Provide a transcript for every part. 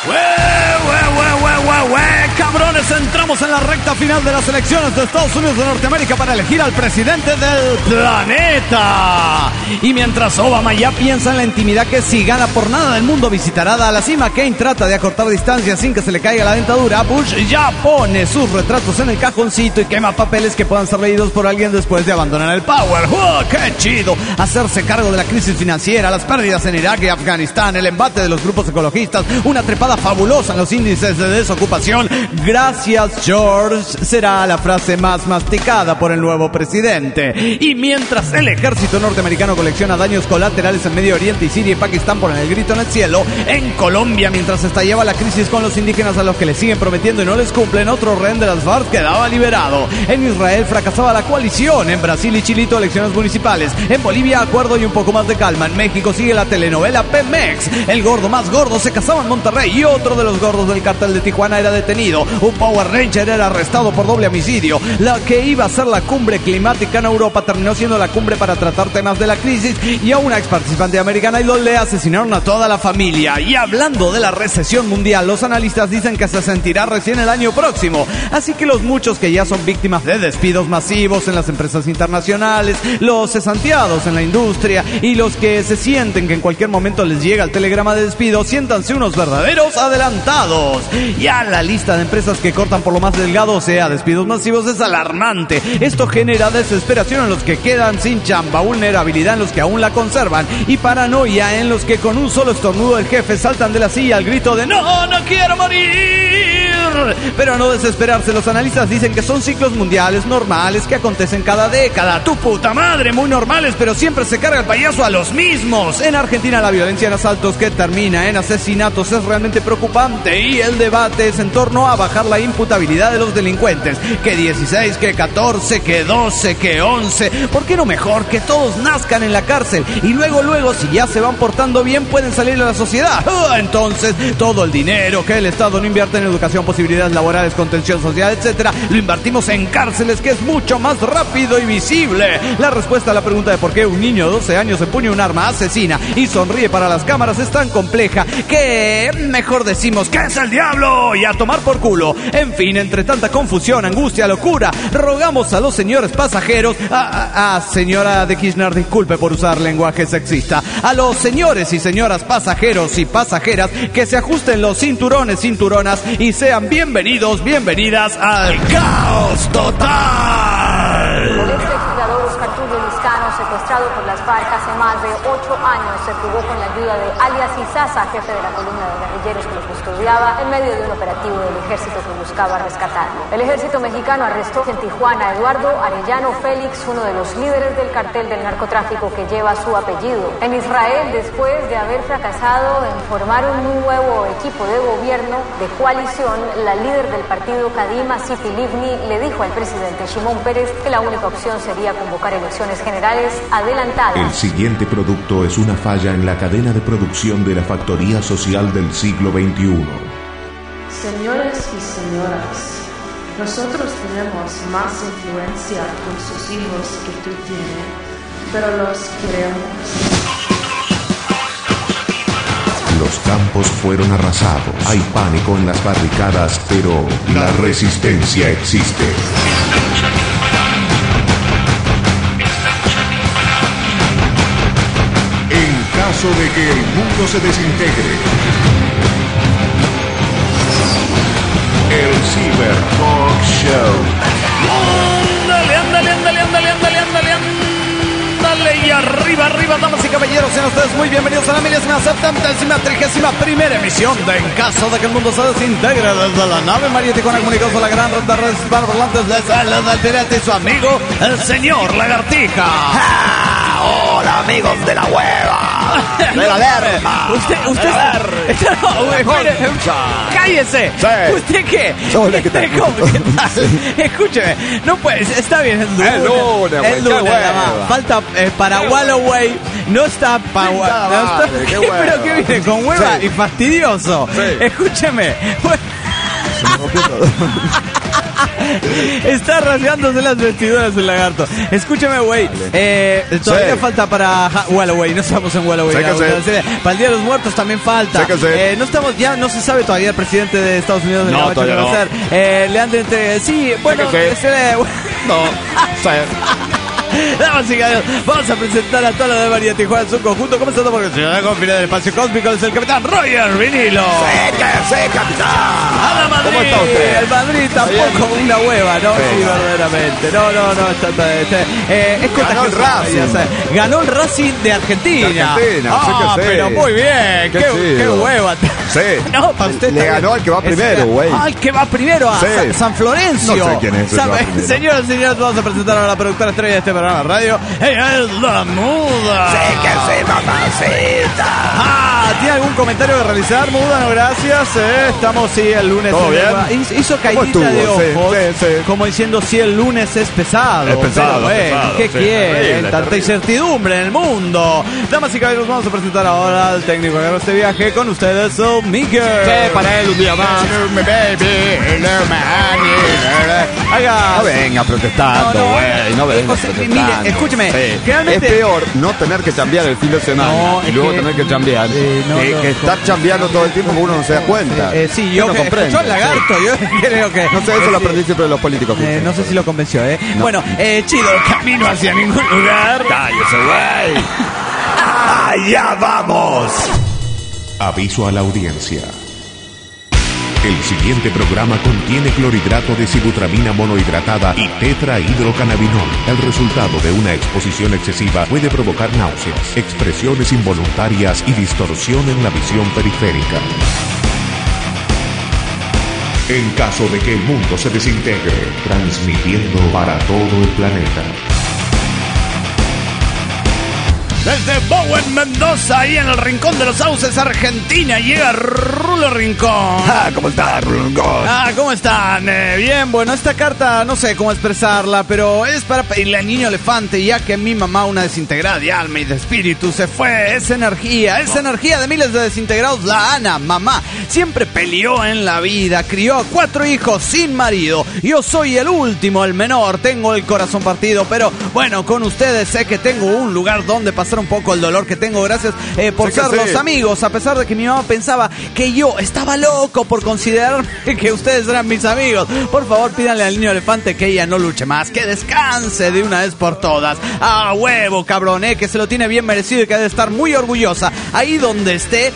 Cabrones, entramos en la recta final de las elecciones de Estados Unidos de Norteamérica para elegir al presidente del planeta. Y mientras Obama ya piensa en la intimidad que si gana por nada del mundo visitará a la cima, Kane trata de acortar distancias sin que se le caiga la dentadura, Bush ya pone sus retratos en el cajoncito y quema papeles que puedan ser leídos por alguien después de abandonar el power. ¡Oh, qué chido! Hacerse cargo de la crisis financiera, las pérdidas en Irak y Afganistán, el embate de los grupos ecologistas, una trepada fabulosa en los índices de desocupación. Gracias, George, será la frase más masticada por el nuevo presidente. Y mientras el ejército norteamericano colecciona daños colaterales en Medio Oriente y Siria y Pakistán por el grito en el cielo, en Colombia, mientras estallaba la crisis con los indígenas a los que les siguen prometiendo y no les cumplen, otro rehén de las FARC quedaba liberado. En Israel fracasaba la coalición, en Brasil y Chilito elecciones municipales, en Bolivia acuerdo y un poco más de calma, en México sigue la telenovela Pemex, el gordo más gordo se casaba en Monterrey y otro de los gordos del cartel de Tijuana era detenido. Un Power Ranger era arrestado por doble homicidio. La que iba a ser la cumbre climática en Europa terminó siendo la cumbre para tratar temas de la crisis, y a una ex participante de American Idol le asesinaron a toda la familia. Y hablando de la recesión mundial, los analistas dicen que se sentirá recién el año próximo. Así que los muchos que ya son víctimas de despidos masivos en las empresas internacionales, los cesanteados en la industria y los que se sienten que en cualquier momento les llega el telegrama de despido, siéntanse unos verdaderos adelantados. Ya la lista de empresas que cortan por lo más delgado, o sea, despidos masivos, es alarmante. Esto genera desesperación en los que quedan sin chamba, vulnerabilidad en los que aún la conservan y paranoia en los que con un solo estornudo del jefe saltan de la silla al grito de ¡No, no quiero morir! Pero no desesperarse, los analistas dicen que son ciclos mundiales normales que acontecen cada década. ¡Tu puta madre! Muy normales, pero siempre se carga el payaso a los mismos. En Argentina la violencia en asaltos que termina en asesinatos es realmente preocupante y el debate es en torno a bajar la imputabilidad de los delincuentes. Que 16, que 14, que 12, que 11. ¿Por qué no mejor que todos nazcan en la cárcel y luego, si ya se van portando bien, pueden salir a la sociedad? Entonces, todo el dinero que el Estado no invierte en educación, posibilidades laborales, contención social, etcétera, lo invertimos en cárceles, que es mucho más rápido y visible. La respuesta a la pregunta de por qué un niño de 12 años empuña un arma asesina y sonríe para las cámaras es tan compleja que mejor decimos que es el diablo y a tomar por culo. En fin, entre tanta confusión, angustia, locura, rogamos a los señores pasajeros, señora de Kirchner, disculpe por usar lenguaje sexista, a los señores y señoras pasajeros y pasajeras que se ajusten los cinturones, cinturonas y sean bienvenidos, bienvenidas al caos total. El ex legislador Oscar Tulio Lizcano, secuestrado por las FARC hace más de 8 años, se fugó con la ayuda de alias Izaza, jefe de la columna de guerrilleros que lo custodiaba, en medio de un operativo del ejército que buscaba rescatarlo. El ejército mexicano arrestó en Tijuana a Eduardo Arellano Félix, uno de los líderes del cartel del narcotráfico que lleva su apellido. En Israel, después de haber fracasado en formar un nuevo equipo de gobierno de coalición, la líder del partido Kadima, Tzipi Livni, le dijo al presidente Shimon Peres que la única opción sería convocar elecciones generales adelantadas. El siguiente producto es una falla en la cadena de producción de la factoría social del siglo XXI. Señores y señoras, nosotros tenemos más influencia con sus hijos que tú tienes, pero los queremos. Los campos fueron arrasados. Hay pánico en las barricadas, pero la resistencia existe. En caso de que el mundo se desintegre, el Cyber Talk Show. Y arriba, damas y caballeros, sean ustedes muy bienvenidos a la 1071ª emisión de En caso de que el mundo se desintegre, desde la nave María Tijuana, comunicados a la gran red de redes hispanoparlantes. Les saluda el pirata y su amigo, el señor Lagartija. Hola, amigos de la hueva, de la verga. Usted no, espere, cállese. Sí. ¿Usted qué? Hola, ¿qué tal? Escúcheme, no puedes, está bien, es lunes, falta para Walloway, no está para pero que viene con hueva y fastidioso. Sí. Escúcheme. Se me rompió todo. Está rasgándose las vestiduras el lagarto. Escúchame, güey. Todavía falta para Halloween. No estamos en Halloween. Para el Día de los Muertos también falta. No estamos, ya no se sabe todavía el presidente de Estados Unidos. No, todavía no. Va a ser. Leandro entre. Sí, bueno. No. Damas y caballeros, vamos a presentar a toda la de María Tijuana en su conjunto. ¿Cómo está todo? Porque el señor de confine del espacio cósmico es el capitán Roger Vinilo. Sí, capitán. A la Madrid. ¿Cómo está usted? El Madrid tampoco una hueva, ¿no? Sí, verdaderamente. No. Ganó el Racing. Ganó el Racing de Argentina. Pero muy bien. Qué hueva. Sí. No, para usted le ganó al que va primero, güey. Al que va primero a San Florencio. No sé quién es el Señoras y señores, vamos a presentar a la productora estrella de este programa de radio. Ella es la Muda. Sí, mamacita. ¿Tiene algún comentario que realizar, Muda? No, gracias. Estamos, sí, el lunes. ¿Todo bien? Hizo caidita de ojos. Sí. Como diciendo, sí, el lunes es pesado. Es pesado, pero, pesado. ¿qué quiere? Terrible, Tanta terrible. incertidumbre en el mundo. Damas y caballeros, vamos a presentar ahora al técnico de este viaje con ustedes, Miguel. Para él un día más. Mi baby, hello, No venga protestando, güey. No venga protestando. Mire, escúcheme. Sí. Realmente Es peor no tener que chambear el fin de semana y luego tener que chambear. Que estar chambeando todo el tiempo que uno no se da cuenta. Sí, yo no comprendo. Yo el lagarto, yo creo que... No sé, eso lo aprendí siempre de los políticos. no sé si lo convenció, No. Bueno, chido, camino hacia ningún lugar. ¡Cállese, güey! ¡Allá vamos! Aviso a la audiencia. El siguiente programa contiene clorhidrato de sibutramina monohidratada y tetrahidrocannabinol. El resultado de una exposición excesiva puede provocar náuseas, expresiones involuntarias y distorsión en la visión periférica. En caso de que el mundo se desintegre, transmitiendo para todo el planeta. Desde Bowen, Mendoza, ahí en el Rincón de los Sauces, Argentina, llega Rulo Rincón. ¿Cómo está, Rulgón? ¿Cómo están? Bien, bueno, esta carta no sé cómo expresarla, pero es para pedirle al niño elefante, ya que mi mamá, una desintegrada de alma y de espíritu, se fue. Esa energía de miles de desintegrados, la Ana, mamá, siempre peleó en la vida, crió a 4 hijos sin marido. Yo soy el último, el menor, tengo el corazón partido, pero bueno, con ustedes sé que tengo un lugar donde pasar un poco el dolor que tengo. Gracias por ser los amigos, a pesar de que mi mamá pensaba que yo estaba loco por considerarme que ustedes eran mis amigos. Por favor, pídanle al niño elefante que ella no luche más, que descanse de una vez por todas. Huevo, cabrón, que se lo tiene bien merecido y que ha de estar muy orgullosa ahí donde esté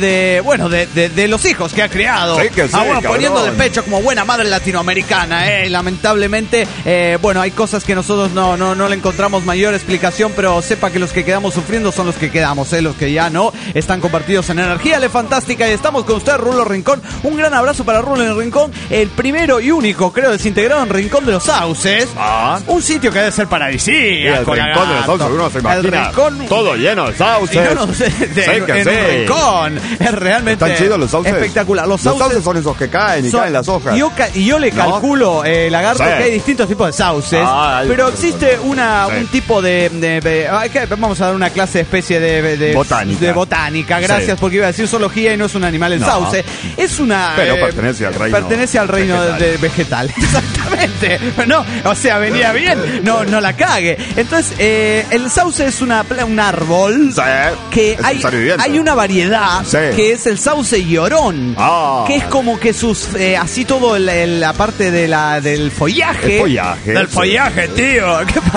de los hijos que ha criado. Poniendo de pecho como buena madre latinoamericana, y lamentablemente, hay cosas que nosotros no le encontramos mayor explicación, pero sepa que los que quedamos sufriendo son los que quedamos, los que ya no están compartidos en energía fantástica. Y estamos con usted, Rulo Rincón. Un gran abrazo para Rulo Rincón, el primero y único, creo, desintegrado en Rincón de los Sauces. Un sitio que debe ser paradisíaco. El Rincón de los Sauces, uno se imagina todo lleno de sauces. Yo no sé, en Rincón es realmente están chidos los sauces. Espectacular. Los sauces son esos que caen y caen las hojas. Y yo le calculo, lagarto, que hay distintos tipos de sauces, pero existe un tipo vamos a dar una clase de especie de botánica. Gracias, porque iba a decir zoología y no es un animal el sauce. Es una... Pero pertenece al reino vegetal. Exactamente. No, o sea, venía bien. No la cague. Entonces, el sauce es un árbol que hay una variedad que es el sauce llorón, que es como que sus así todo la parte del follaje. Del follaje, tío.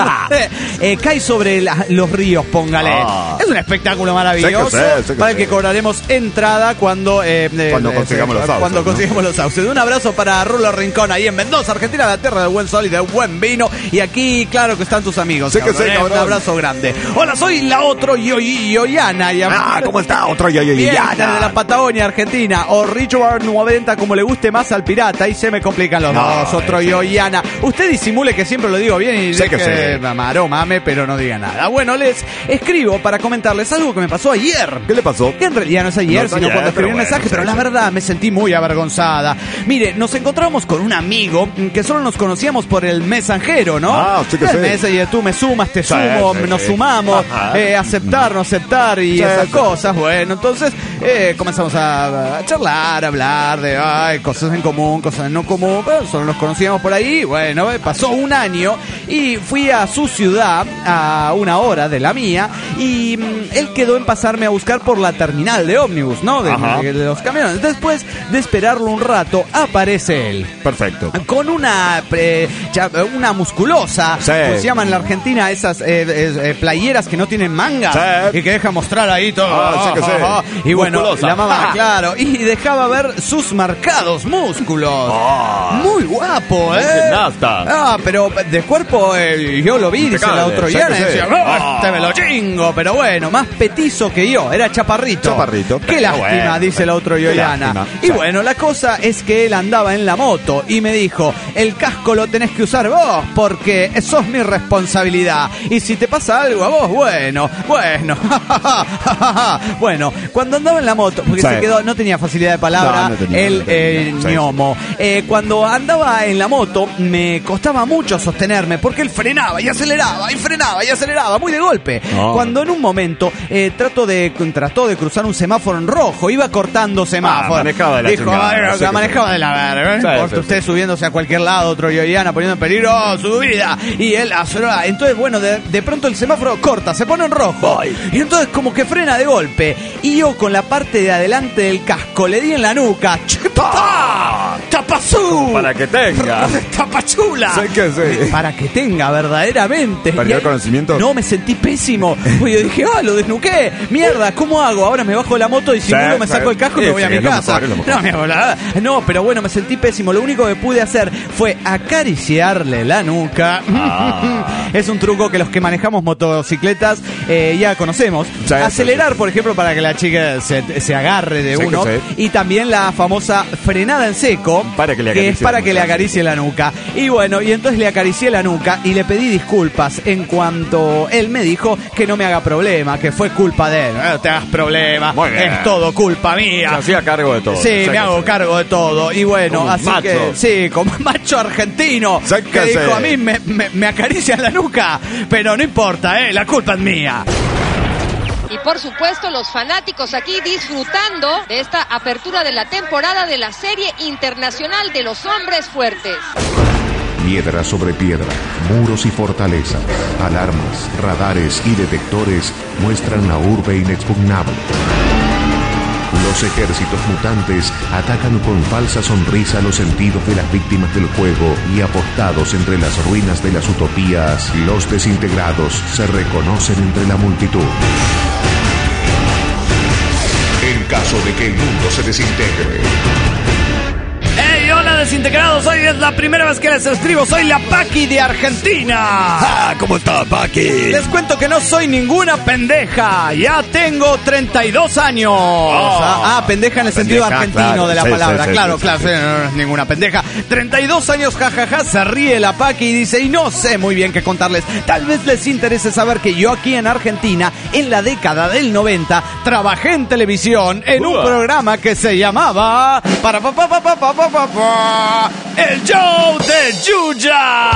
Cae sobre los ríos, póngale. Es un espectáculo maravilloso para el que cobraremos entrada cuando consigamos los sauces. Un abrazo para Rulo Rincón ahí en Mendoza, Argentina, la tierra del buen sol y del buen vino. Y aquí, claro que están tus amigos. Un abrazo grande. Hola, soy la otro Yoyana. ¿Cómo está? Otro Yoyana. De la Patagonia, Argentina. O Richard 90, como le guste más al pirata. Ahí se me complican los dos. Otro Yoyana. Usted disimule que siempre lo digo bien y mame, pero no diga nada. Bueno, les escribo para comentarles algo que me pasó ayer. ¿Qué le pasó? Que en realidad no es ayer, sino cuando escribí un mensaje, pero la verdad me sentí muy avergonzada. Mire, nos encontramos con un amigo que solo nos conocíamos por el mensajero, ¿no? El Messenger, tú me sumas, te sumo, nos sumamos, aceptar, no aceptar y esas cosas. Bueno, entonces comenzamos a charlar, a hablar de cosas en común, cosas no común, pero solo nos conocíamos por ahí. Bueno, pasó un año y fui a su ciudad a 1 hora de la mía y él quedó en pasarme a buscar por la terminal de ómnibus, ¿no? De los camiones. Después de esperarlo un rato, aparece él. Perfecto. Con una musculosa, pues se llaman en la Argentina esas playeras que no tienen manga y que deja mostrar ahí todo. Sí que sí. Y bueno, musculosa. la mamá, claro, y dejaba ver sus marcados músculos. Muy guapo, Gimnasta. pero de cuerpo yo lo vi, dice la otro día, te me lo chingo, pero bueno, más petizo que yo, era chaparrito. Qué lástima, dice la otro yoyana. Y bueno, la cosa es que él andaba en la moto y me dijo, el casco lo tenés que usar vos porque sos mi responsabilidad. Y si te pasa algo a vos, bueno. Bueno, cuando andaba en la moto, porque se quedó, no tenía facilidad de palabra, ñomo. Cuando andaba en la moto, me costaba mucho sostenerme porque él frenaba y aceleraba y frenaba y aceleraba muy de golpe. Cuando en un momento trató de cruzar un semáforo en rojo, iba cortando semáforo. Manejaba de la chingada. La manejaba de la verga. Usted subiéndose a cualquier lado, otro yoyana poniendo en peligro su vida. Y él aceleraba. Entonces, bueno, de pronto el semáforo corta, se pone en rojo. Y entonces como que frena de golpe. Y yo con la parte de adelante del casco le di en la nuca. ¡Tapazú! Para que tenga. ¡Tapachula! Sé que sí. Para que tenga, verdaderamente. ¿Perdió el conocimiento? No, me sentí pésimo. Pues yo dije, lo desnuqué. Mierda, ¿cómo hago? Ahora me bajo de la moto y seguro me saco el casco y me voy a mi casa. No, pero bueno, me sentí pésimo. Lo único que pude hacer fue acariciarle la nuca. Es un truco que los que manejamos motocicletas ya conocemos. Acelerar, por ejemplo, para que la chica se agarre de uno. Y también la famosa frenada en seco, que es para que le acaricie la nuca. Y bueno, y entonces le acaricié la nuca y le pedí disculpas en cuanto él me dijo que no me haga problema, que fue culpa de él. No te hagas problema, es todo culpa mía. Se hacía cargo de todo. Sí, me hago cargo de todo. Y bueno, como así que sí, como macho argentino que dijo, a mí me acarician la nuca, pero no importa, la culpa es mía. Y por supuesto los fanáticos aquí disfrutando de esta apertura de la temporada de la Serie Internacional de los Hombres Fuertes. Piedra sobre piedra, muros y fortalezas, alarmas, radares y detectores muestran la urbe inexpugnable. Los ejércitos mutantes atacan con falsa sonrisa los sentidos de las víctimas del juego y apostados entre las ruinas de las utopías, los desintegrados se reconocen entre la multitud. En caso de que el mundo se desintegre. ¡Hey, hola desintegrados! Hoy es la primera vez que les escribo. Soy la Paqui de Argentina. ¿Cómo está, Paqui? Les cuento que no soy ninguna pendeja. Ya tengo 32 años. Pendeja en el sentido argentino de la palabra. Claro, no es ninguna pendeja. 32 años, jajaja. Se ríe la Paqui y dice, y no sé muy bien qué contarles. Tal vez les interese saber que yo aquí en Argentina, en la década del 90, trabajé en televisión en un programa que se llamaba El Show de Yuya.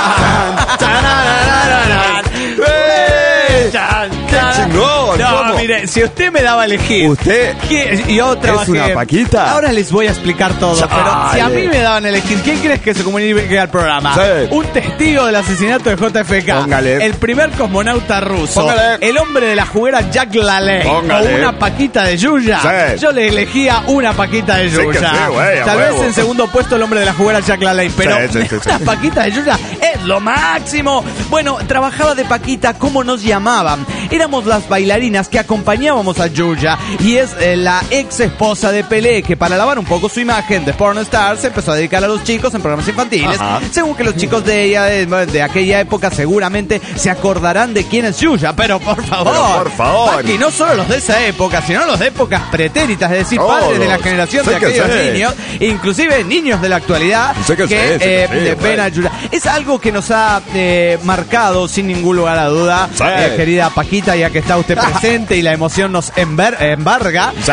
¡Qué chingón! No, mire, si usted me daba a elegir, yo trabajé. ¿Es una paquita? Ahora les voy a explicar todo, pero si a mí me daban a elegir, ¿quién crees que se comunique al programa? Un testigo del asesinato de JFK. Póngale. El primer cosmonauta ruso. Póngale. El hombre de la juguera Jack LaLanne. Póngale. O una paquita de Yuya. Yo le elegía una paquita de Yuya. Tal vez en segundo puesto el hombre de la juguera Jack LaLanne, pero una paquita de Yuya es lo máximo. Bueno, trabajaba de paquita, ¿cómo nos llamaban? Éramos las bailarinas que acompañábamos a Yuya y es la ex esposa de Pelé, que para lavar un poco su imagen de pornstar se empezó a dedicar a los chicos en programas infantiles. Según que los chicos de ella de aquella época seguramente se acordarán de quién es Yuya, pero por favor, Paqui, no solo los de esa época, sino los de épocas pretéritas, es decir, padres de la generación de aquellos niños, inclusive niños de la actualidad que ven a Yuya. Es algo que nos ha marcado sin ningún lugar a duda, querida Paquita. ahorita, ya que está usted presente y la emoción nos embarga, Sí.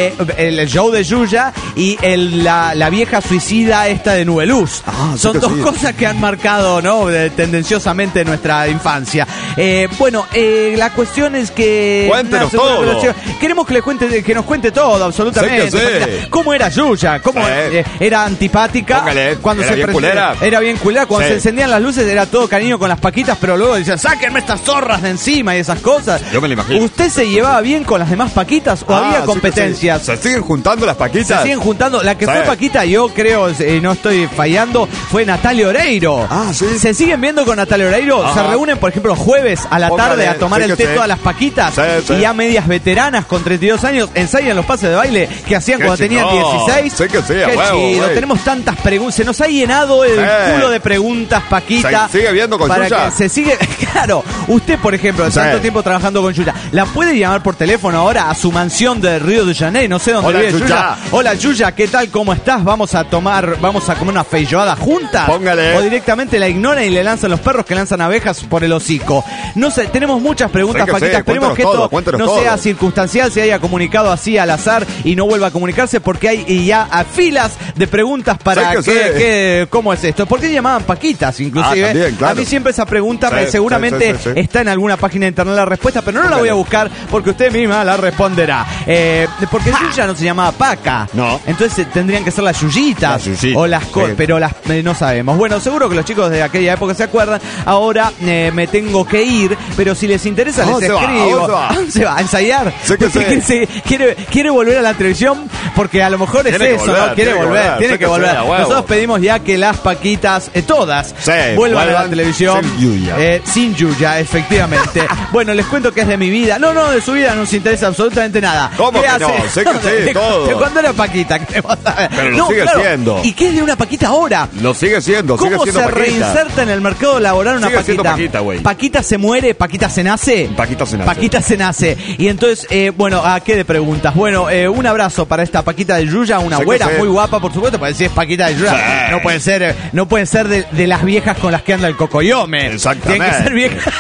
el show de Yuya y la vieja suicida esta de Nube Luz. Son dos cosas que han marcado, ¿no? Tendenciosamente nuestra infancia. Bueno, la cuestión es que... Cuéntenos todo. Queremos que nos cuente todo, absolutamente. Sí. ¿Cómo era Yuya? ¿Cómo era antipática? Póngale, cuando era se bien culera. Era bien culera. Cuando Sí. se encendían las luces era todo cariño con las paquitas, pero luego decían, sáquenme estas zorras de encima y esas cosas. Yo me lo imagino. ¿Usted se llevaba bien con las demás paquitas o había competencias? ¿Se siguen juntando las paquitas? Se siguen juntando. La que Sí. fue paquita, yo creo, no estoy fallando, fue Natalia Oreiro. Sí. ¿Se siguen viendo con Natalia Oreiro? Ajá. Se reúnen, por ejemplo, jueves a la tarde a tomar sí el que té sí. todas las paquitas. Sí. Y ya medias veteranas con 32 años ensayan los pases de baile que hacían Qué cuando tenían chingón. 16. Sí que sí, a Qué huevo, chido. güey. Tenemos tantas preguntas. Se nos ha llenado el culo de preguntas, Paquita. ¿Se sigue viendo con para Yuya? que se sigue. Claro, usted, por ejemplo, Sí. tanto tiempo trabajando con Yuya, ¿la puede llamar por teléfono ahora a su mansión de Río de Janeiro? No sé dónde Hola, vive Yuya. Yuya. Hola, Yuya, ¿qué tal? ¿Cómo estás? Vamos a comer una feijoada juntas. Póngale. O directamente la ignoran y le lanzan los perros que lanzan abejas por el hocico. No sé, tenemos muchas preguntas, Sí que sí, Paquita. Esperemos que esto cuéntenos no todo. sea circunstancial, se haya comunicado así al azar y no vuelva a comunicarse, porque hay ya filas de preguntas para Sí que sí. ¿cómo es esto? ¿Por qué llamaban Paquitas, inclusive? También, claro. A mí siempre esa pregunta Sí, seguramente sí. está en alguna página de internet la respuesta, pero no la voy a buscar porque usted misma la responderá. Porque Yuya no se llamaba Paca. No. Entonces tendrían que ser las Yuyitas. Las Yuyitas, O las sí. pero las no sabemos. Bueno, seguro que los chicos de aquella época se acuerdan. Ahora me tengo que ir, pero si les interesa les ¿Dónde se va? escribo. ¿Dónde se va? ¿A dónde se va? ¿A ensayar? Sí que ¿Usted sí. quiere volver a la televisión? Porque a lo mejor es Tiene que eso, volver, ¿no? Quiere volver, tiene sí que que volver. sí, a huevo. Nosotros pedimos ya que las Paquitas, todas, Sí, vuelvan a la vuelvan televisión. sin Yuya. Sin Yuya, efectivamente. Bueno, les cuento que es de mi vida. No, de su vida no nos interesa absolutamente nada. ¿Cómo ¿Qué que no? hace? Sé que sí, de, todo. de cuando era Paquita, queremos saber. Pero lo sigue siendo. ¿Y qué es de una Paquita ahora? Lo sigue siendo, sigue ¿Cómo siendo se Paquita. reinserta en el mercado laboral una Sigue siendo Paquita? Paquita, güey. Paquita se muere, Paquita se nace. Paquita se nace. Paquita se nace. Y entonces, bueno, ¿a qué de preguntas? Bueno, un abrazo para esta Paquita de Yuya, una Sé que güera sí. muy guapa, por supuesto, porque si es Paquita de Yuya, Sí. no pueden ser de las viejas con las que anda el cocoyome. Exactamente. Tienen que ser viejas.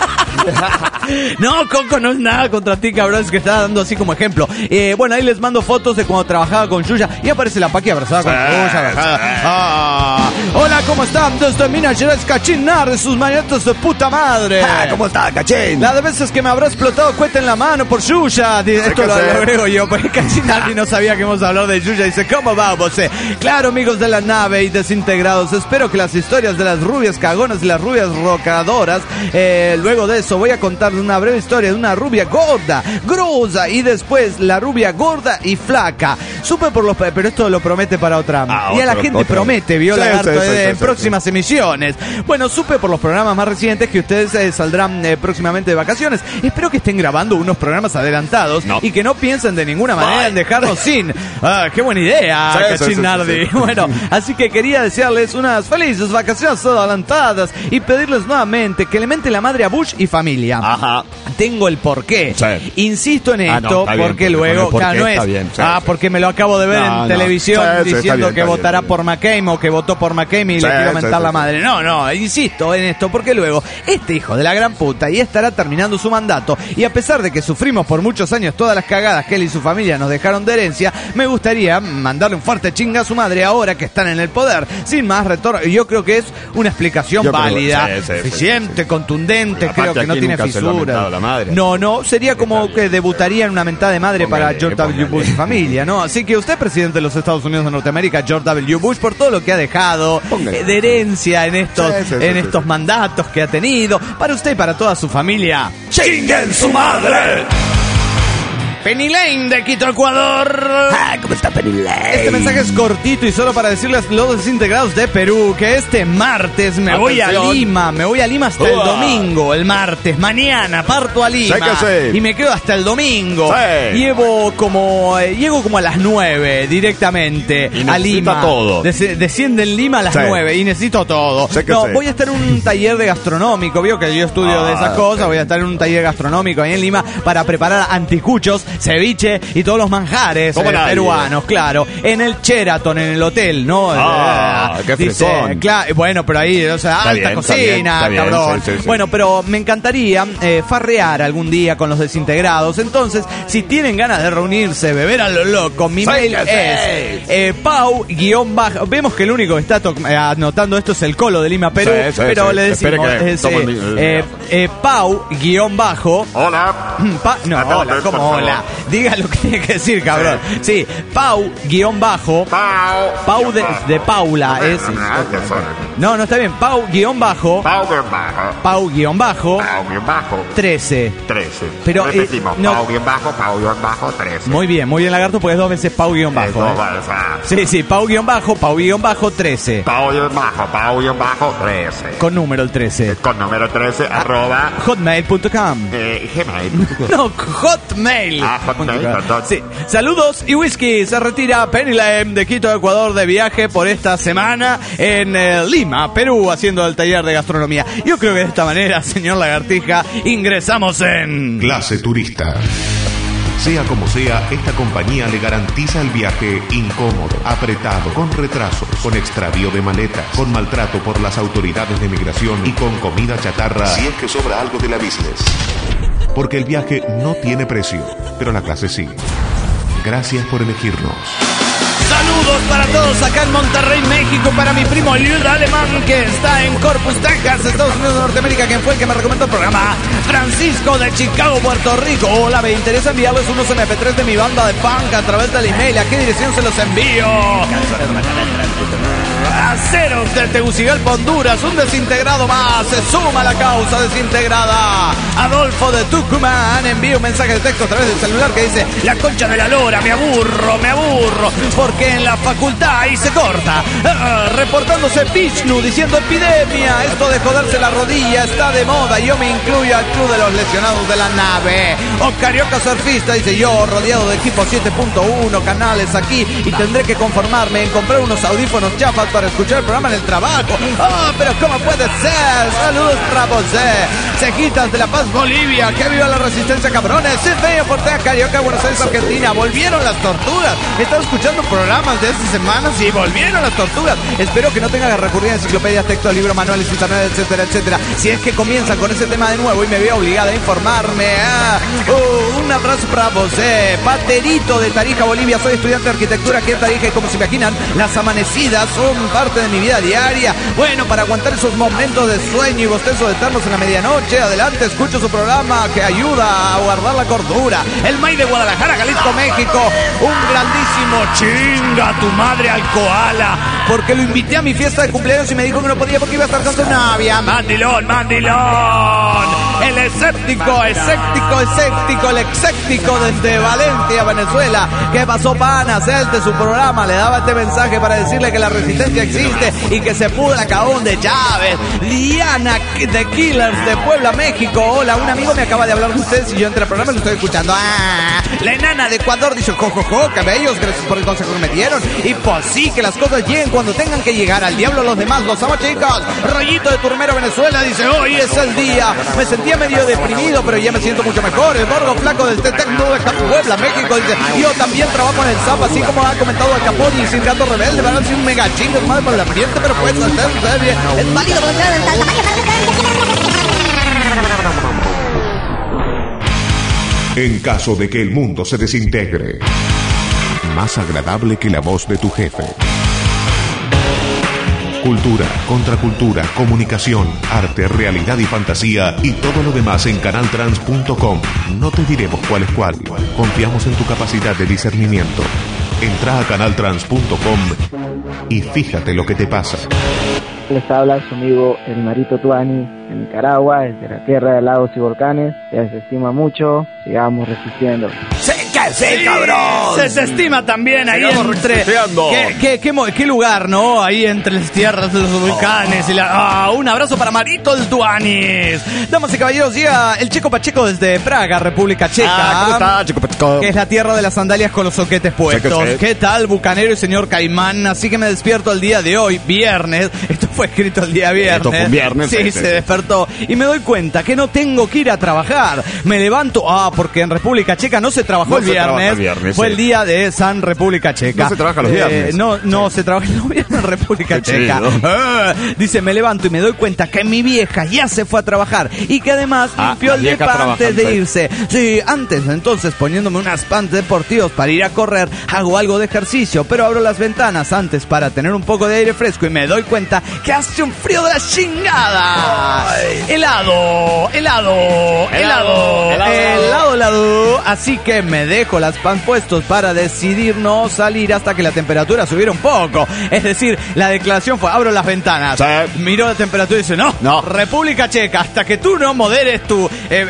No, Coco, no es nada contra ti, cabrón, es que está dando así como ejemplo. Bueno, ahí les mando fotos de cuando trabajaba con Yuya y aparece la Paqui abrazada con Yuya. Abrazada. Hola, ¿cómo están? Desde Minas Gerais, Cachinar, de sus mañetas de puta madre. ¿Cómo está, Cachín? La de veces que me habrá explotado cueta en la mano por Yuya. Esto que lo sé. agrego yo, porque Cachinardi no sabía que íbamos a hablar de Yuya. Dice, ¿cómo vamos? Claro, amigos de la nave y desintegrados, espero que las historias de las rubias cagonas y las rubias rocadoras, luego de eso voy a contarles una breve historia de una rubia gorda, grosa, y después la rubia gorda y flaca. Supe por los... Pero esto lo promete para otra. Y a la gente promete, vio, Sí, Lagarto, sí, en sí. próximas emisiones. Bueno, supe por los programas más recientes que ustedes saldrán próximamente de vacaciones. Espero que estén grabando unos programas adelantados y que no piensen de ninguna manera en dejarnos sin. ¡Qué buena idea, Sí, Cachinardi! sí. Bueno, así que quería desearles unas felices vacaciones adelantadas y pedirles nuevamente que le mente la madre a Bush y familia. Ajá. Tengo el porqué. Sí. Insisto en Ah, esto no, está bien, porque porque luego con el porqué no es. está bien, sí, sí. Porque me lo acabo de ver No, en no. televisión Sí, sí, está diciendo bien, que está bien, votará está bien. por McCain o que votó por McCain y le Sí, quiero sí, mentar sí, la sí. madre. No, insisto en esto porque luego este hijo de la gran puta y estará terminando su mandato y a pesar de que sufrimos por muchos años todas las cagadas que él y su familia nos dejaron de herencia, me gustaría mandarle un fuerte chinga a su madre ahora que están en el poder. Sin más retorno, yo creo que es una explicación Yo creo que válida, sí, eficiente, contundente, Aparte, creo que no aquí tiene nunca se lo ha fisuras. mentado la madre. No, sería como que debutaría en una mentada de madre para Póngale, George W. póngale. Bush y familia, ¿no? Así que usted, presidente de los Estados Unidos de Norteamérica, George W. Bush, por todo lo que ha dejado Póngale. de herencia en estos, Sí, en estos mandatos que ha tenido, para usted y para toda su familia. ¡Chinguen su madre! Penny Lane de Quito, Ecuador. ¿Cómo está Penny Lane? Este mensaje es cortito y solo para decirles a los desintegrados de Perú que este martes me voy a Lima. Me voy a Lima hasta el domingo. El martes, mañana, parto a Lima. Sé que sí. Y me quedo hasta el domingo. Sí. Llego como a las 9 directamente Y a necesita Lima. todo. Desciende en Lima a las Sí. 9 y necesito todo. Sé que No, sí. voy a estar en un taller de gastronómico. Veo que yo estudio de esas cosas. Voy a estar en un taller gastronómico ahí en Lima para preparar anticuchos ceviche y todos los manjares peruanos, claro. En el Sheraton, en el hotel, ¿no? Qué fresón. Claro, bueno, pero ahí, o sea, alta bien, cocina, está bien, cabrón. sí. Bueno, pero me encantaría farrear algún día con los desintegrados. Entonces, si tienen ganas de reunirse, beber a lo loco, mi mail es Pau-. Vemos que el único que está anotando esto es el Colo de Lima, Perú, pero le decimos Pau-. Hola. Hola, ¿cómo hola? Diga lo que tiene que decir, cabrón. Sí, Pau-. Pau de Paula es. No, está bien. Pau-. Pau-. 13. Pero repetimos, no. Pau-13. Muy bien, lagarto, porque es 2 veces Pau-. Sí, Pau-13. Pau-13. Con número el 13. Con número 13, arroba hotmail.com. Gmail. No, Hotmail. Hotmail, perdón. Sí. Saludos y whisky. Se retira Penny Lame de Quito, Ecuador, de viaje por esta semana en Lima, Perú, haciendo el taller de gastronomía. Yo creo que de esta manera, señor Lagartija, ingresamos en Clase Turista. Sea como sea, esta compañía le garantiza el viaje incómodo, apretado, con retrasos, con extravío de maletas, con maltrato por las autoridades de migración y con comida chatarra si es que sobra algo de la business. Porque el viaje no tiene precio, pero la clase sí. Gracias por elegirnos. Saludos para todos acá en Monterrey, México, para mi primo Liud Alemán, que está en Corpus, Texas, Estados Unidos de Norteamérica, quien fue el que me recomendó el programa. Francisco de Chicago, Puerto Rico. Hola, me interesa enviarles unos MP3 de mi banda de punk a través del email. ¿A qué dirección se los envío? Aceros de Tegucigalpa, Honduras, un desintegrado más, se suma a la causa desintegrada. Adolfo de Tucumán envía un mensaje de texto a través del celular que dice: la concha de la lora, me aburro, porque en la facultad ahí se corta. Reportándose Vishnu diciendo: epidemia, esto de joderse la rodilla está de moda, yo me incluyo al club de los lesionados de la nave. O Carioca Surfista dice: yo rodeado de equipo 7.1 canales aquí y tendré que conformarme en comprar unos audífonos chafas para escuchar el programa en el trabajo. Pero ¿cómo puede ser? Saludos para José. Cejitas de La Paz, Bolivia. Que viva la resistencia, cabrones. Silvia Portea, Carioca, Buenos Aires, Argentina. Volvieron las tortugas. Están escuchando programas de esta semana. Sí, volvieron las tortugas. Espero que no tengan que recurrir a enciclopedias, textos, libros, manuales, internet, etcétera, etcétera. Si es que comienzan con ese tema de nuevo y me veo obligada a informarme. Un abrazo para José. Paterito de Tarija, Bolivia. Soy estudiante de arquitectura aquí en Tarija y, como se imaginan, las amanecidas son parte de mi vida diaria. Bueno, para aguantar esos momentos de sueño y bostezo eternos en la medianoche, adelante, escucho su programa que ayuda a guardar la cordura. El May de Guadalajara, Jalisco, México. Un grandísimo chinga tu madre al koala, porque lo invité a mi fiesta de cumpleaños y me dijo que no podía porque iba a estar con su novia. Mandilón. El escéptico, el exéctico desde Valencia, Venezuela. ¿Qué pasó, panas? Él de su programa le daba este mensaje para decirle que la resistencia existe y que se pudra Caón de Chávez. Liana de Killers de Puebla, México. Hola, un amigo me acaba de hablar de ustedes y yo entre el programa lo estoy escuchando. La enana de Ecuador dice: jojojo, cabellos, gracias por el consejo que me dieron. Y pues sí, que las cosas lleguen cuando tengan que llegar. Al diablo los demás, los amo, chicos. Rollito de Turmero, Venezuela, dice: hoy es el día. Me sentía medio deprimido, pero ya me siento mucho mejor. El gordo flaco del Tetecno de Puebla, México, dice: yo también trabajo en el SAP, así como ha comentado el Capón y sin gato rebelde. Van a ser un mega chingo, es madre por el ambiente, pero puede ser bien. Es válido por el tamaño. En caso de que el mundo se desintegre, más agradable que la voz de tu jefe. Cultura, contracultura, comunicación, arte, realidad y fantasía y todo lo demás en canaltrans.com. No te diremos cuál es cuál. Confiamos en tu capacidad de discernimiento. Entra a canaltrans.com y fíjate lo que te pasa. Les habla su amigo El Marito Tuani de Nicaragua, desde la tierra de lagos y volcanes. Les estima mucho, sigamos resistiendo. ¡Se que sí, cabrón! Se estima también ahí entre... ¿Qué lugar, no? Ahí entre las tierras de los volcanes y un abrazo para Marito el Tuanis. Damas y caballeros, llega el Checo Pacheco desde Praga, República Checa. ¿Cómo está, Checo Pacheco? Que es la tierra de las sandalias con los soquetes puestos. Sí. ¿Qué tal, bucanero y señor Caimán? Así que me despierto el día de hoy, viernes. Esto fue escrito el día viernes. Esto fue un viernes. Sí, se despertó. Y me doy cuenta que no tengo que ir a trabajar. Me levanto, porque en República Checa no se trabajó el viernes. Fue el día de San República Checa. No se trabaja los viernes. No se trabaja los viernes en República Checa. Dice, me levanto y me doy cuenta que mi vieja ya se fue a trabajar y que además limpió el depa antes de irse. Sí, antes, entonces, poniéndome unas pants deportivos para ir a correr, hago algo de ejercicio, pero abro las ventanas antes para tener un poco de aire fresco y me doy cuenta que hace un frío de la chingada. Helado. Así que me dejo las pants puestos para decidir no salir hasta que la temperatura subiera un poco. Es decir, la declaración fue, abro las ventanas, miro la temperatura y dice, no, República Checa, hasta que tú no moderes tu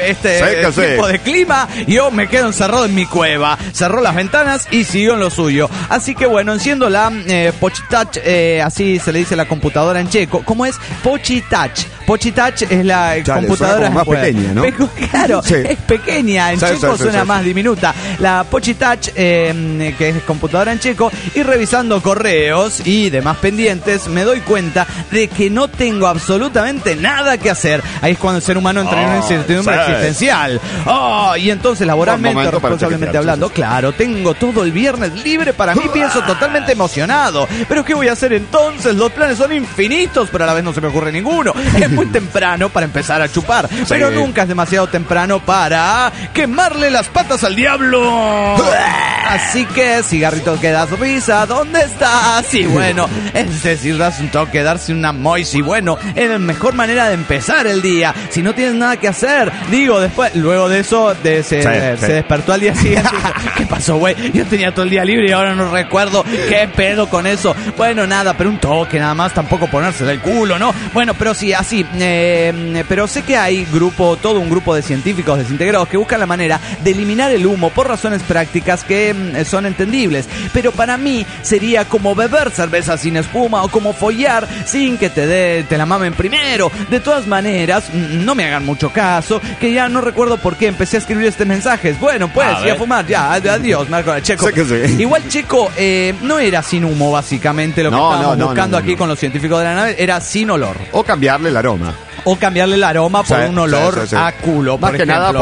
tipo de clima, yo me quedo encerrado en mi cueva. Cerró las ventanas y siguió en lo suyo. Así que bueno, enciendo la Počítač, así se le dice la computadora en checo. ¿Cómo es? Počítač. Počítač es la computadora más pequeña, ¿no? Claro, es pequeña. En checo suena más diminuta. La Počítač, que es computadora en checo, y revisando correos y demás pendientes, me doy cuenta de que no tengo absolutamente nada que hacer. Ahí es cuando el ser humano entra en una incertidumbre existencial. Y entonces, laboralmente, responsablemente hablando, claro, tengo todo el viernes libre para mí, pienso totalmente emocionado. Pero ¿qué voy a hacer entonces? Los planes son infinitos, pero a la vez no se me ocurre ninguno. Es muy temprano para empezar a chupar, pero nunca es demasiado temprano para quemarle las patas al diablo. Así que, cigarrito que das risa, ¿dónde estás? Y bueno, es decir, das un toque, darse una mois, y bueno, es la mejor manera de empezar el día. Si no tienes nada que hacer, luego de eso, se despertó al día siguiente. ¿Qué pasó, güey? Yo tenía todo el día libre y ahora no recuerdo qué pedo con eso. Bueno, nada, pero un toque nada más, tampoco ponerse del culo, ¿no? Bueno, pero sí, así. Pero sé que hay todo un grupo de científicos desintegrados que buscan la manera de eliminar el humo por razones prácticas que son entendibles. Pero para mí sería como beber cerveza sin espuma o como follar sin que te la mamen primero. De todas maneras, no me hagan mucho caso, que ya no recuerdo por qué empecé a escribir mensajes. Bueno, pues, y a fumar, ya, adiós, Marco Checo. Sé que sí. Igual Checo no era sin humo, básicamente, lo que estábamos buscando aquí con los científicos de la nave, era sin olor. O cambiarle el aroma. O cambiarle el aroma por un olor a culo, más por que ejemplo.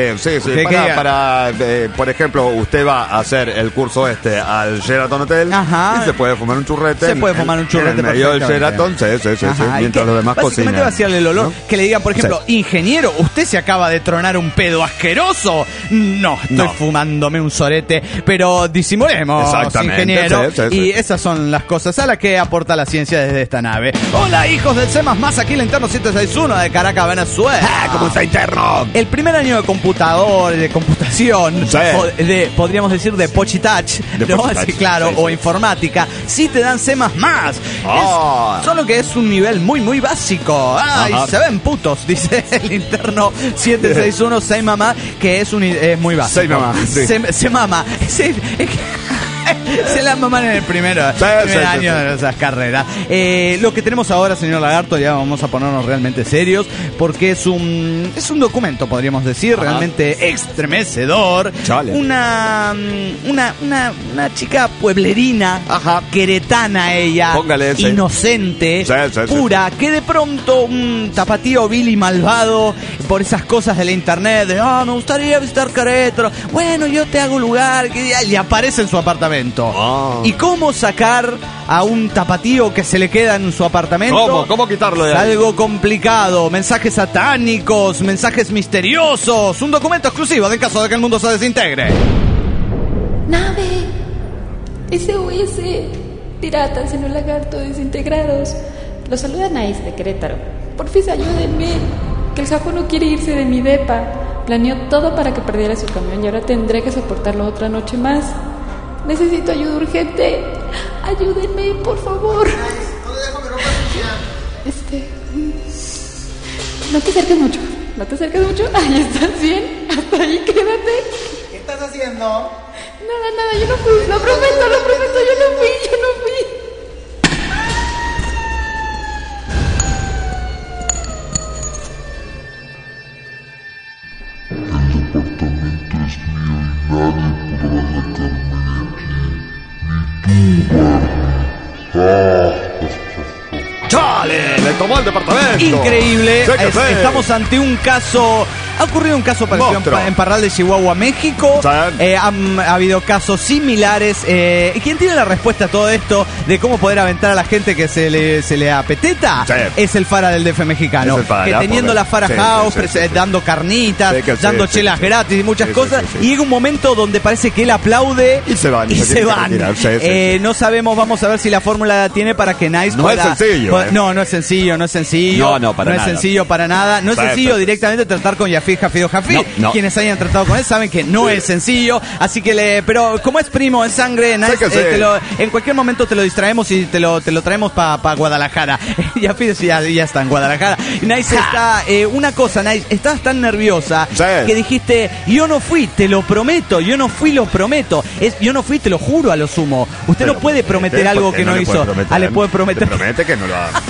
Nada por ejemplo, usted va a hacer el curso al Sheraton Hotel. Y se puede fumar un churrete. Se puede fumar un churrete en medio del Sheraton, mientras los demás cocinan. Básicamente vaciarle el olor, ¿no? Que le digan, por ejemplo, ingeniero, ¿usted se acaba de tronar un pedo asqueroso? No, estoy fumándome un sorete, pero disimulemos, ingeniero. Y esas son las cosas a las que aporta la ciencia desde esta nave. Hola, hijos del C++, aquí el interno 761 de Caracas, Venezuela. ¿Cómo está, interno? El primer año de computación, podríamos decir de Počítač, ¿no? Sí, claro, o informática, sí te dan C++. Solo que es un nivel muy, muy básico. Se ven putos, dice el interno 761, Say Mamá, que es muy básico. Say Mamá, sí. Se mama. Se la maman en el primer año de esas carreras. Lo que tenemos ahora, señor Lagarto, ya vamos a ponernos realmente serios, porque es un documento, podríamos decir, realmente estremecedor. Una chica pueblerina, queretana ella, inocente, pura, que de pronto un tapatío vil y malvado por esas cosas de la internet, de me gustaría visitar Querétaro, bueno, yo te hago lugar, y aparece en su apartamento. ¿Y cómo sacar a un tapatío que se le queda en su apartamento? ¿Cómo quitarlo de ahí? Algo complicado, mensajes satánicos, mensajes misteriosos, un documento exclusivo en caso de que el mundo se desintegre. Nave, SOS, piratas en un lagarto desintegrados. Los saluda Nice de Querétaro. Porfis, ayúdenme, que el sapo no quiere irse de mi depa. Planeó todo para que perdiera su camión y ahora tendré que soportarlo otra noche más. Necesito ayuda urgente. Ayúdenme, por favor. ¿Dónde dejo mi ropa sucia? No te acerques mucho. Ahí estás bien. Hasta ahí, quédate. ¿Qué estás haciendo? Nada, yo no fui. Lo prometo, yo no fui. ¡Chale! ¡Le tomó el departamento! Increíble. Estamos ante un caso. Ha ocurrido un caso parecido en Parral de Chihuahua, México. Ha habido casos similares. ¿Quién tiene la respuesta a todo esto de cómo poder aventar a la gente que se le apeteta? Sí. Es el Fara del DF mexicano. Que teniendo la Fara House, dando carnitas, dando chelas gratis y muchas cosas. Y llega un momento donde parece que él aplaude y se van. No sabemos, vamos a ver si la fórmula tiene para que Nice no pueda. Es sencillo. No es sencillo. No, para es sencillo para nada. No es sencillo directamente tratar con Jafid. No. Quienes hayan tratado con él saben que no es sencillo. Así que pero como es primo, es sangre, Nice, en cualquier momento te lo distraemos y te lo traemos para Guadalajara. Jafid ya está en Guadalajara. Nice está. Una cosa, Nice, estás tan nerviosa que dijiste: yo no fui, te lo prometo. Yo no fui, lo prometo. Yo no fui, te lo juro, a lo sumo. Usted no puede prometer algo que no hizo. Le puede prometer. Promete que no lo haga.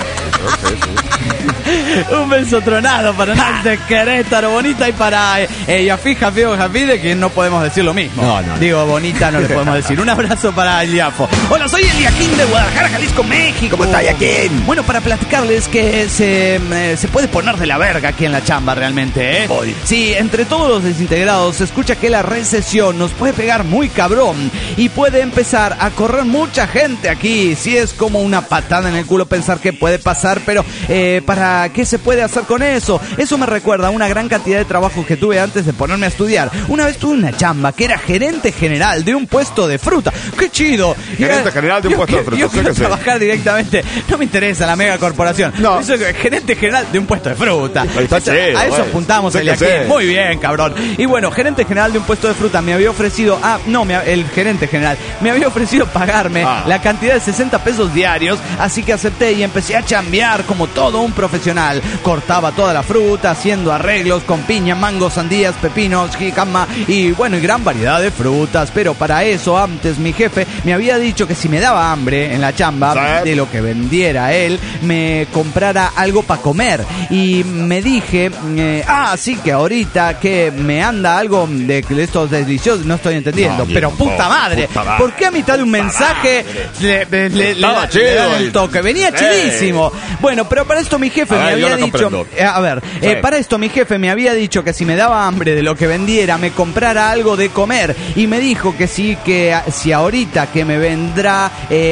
Un beso tronado para Nice de Querétaro, bonita, y para Jafid, de quien no podemos decir lo mismo. No. Digo, bonita no le podemos decir. Un abrazo para el Yafo. Hola, soy el Yaquín de Guadalajara, Jalisco, México. ¿Cómo está, Yaquín? Bueno, para platicarles que se puede poner de la verga aquí en la chamba realmente, ¿eh? Sí, entre todos los desintegrados se escucha que la recesión nos puede pegar muy cabrón y puede empezar a correr mucha gente aquí. Sí, es como una patada en el culo pensar que puede pasar, pero ¿para qué se puede hacer con eso? Eso me recuerda a una gran cantidad de trabajos que tuve antes de ponerme a estudiar. Una vez tuve una chamba que era gerente general de un puesto de fruta. ¡Qué chido! Gerente general de un puesto de fruta. Yo quiero trabajar directamente. No me interesa la mega corporación. No. Eso es gerente general de un puesto de fruta. Está chido, a eso apuntamos el aquí. Muy bien, cabrón. Y bueno, gerente general de un puesto de fruta me había ofrecido... el gerente general me había ofrecido pagarme la cantidad de 60 pesos diarios. Así que acepté y empecé a chambear como todo un profesional. Cortaba toda la fruta, haciendo arreglos con piña, mango, sandías, pepinos, jícama y gran variedad de frutas. Pero para eso antes mi jefe me había dicho que si me daba hambre en la chamba de lo que vendiera él, me comprara algo para comer. Y me dije, sí, que ahorita que me anda algo de estos deliciosos, no estoy entendiendo, pero puta madre, ¿por qué a mitad de un mensaje le da el toque? Venía chidísimo. Bueno, pero para esto mi jefe me había dicho, para esto mi jefe me había dicho que si me daba hambre de lo que vendiera, me comprara algo de comer. Y me dijo que sí, que si ahorita que me vendrá,